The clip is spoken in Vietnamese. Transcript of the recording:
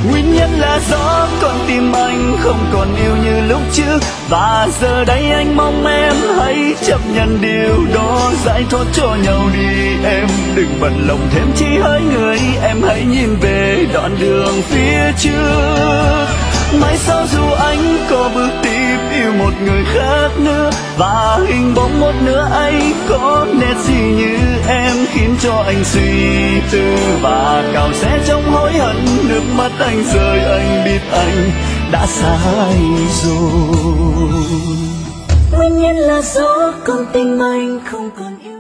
Nguyên nhân là do con tim anh không còn yêu như lúc trước, và giờ đây anh mong em hãy chấp nhận điều đó, giải thoát cho nhau đi. Em đừng bận lòng thêm chi hỡi người, em hãy nhìn về đoạn đường phía trước. Mai sau dù anh có bước tiếp yêu một người khác nữa, và hình bóng một nữa ấy có nét gì như em, khiến cho anh suy tư và cào xé trong hối hận. Nước mắt anh rơi, anh biết anh đã sai rồi. Nguyên nhân là do con tim anh không còn yêu